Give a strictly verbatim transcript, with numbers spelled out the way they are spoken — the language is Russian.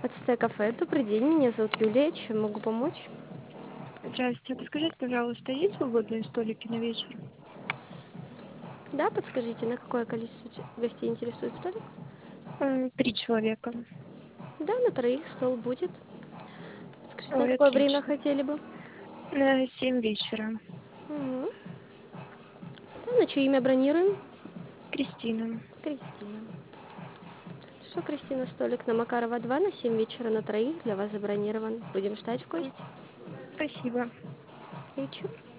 Ацтек кафе. Добрый день, меня зовут Юлия. Чем могу помочь? Здравствуйте. Подскажите, пожалуйста, есть свободные столики на вечер? Да, подскажите, на какое количество ч- гостей интересует столик? М, Три человека. Да, на троих стол будет. Скажите, на Ой, какое время отлично. хотели бы? На семь вечера. Мгм. Да, на чье имя бронируем? Кристина. Кристина. Что, Кристина, столик на Макарова два на семь вечера на троих для вас забронирован. Будем ждать в М, гости. Спасибо. Встречи.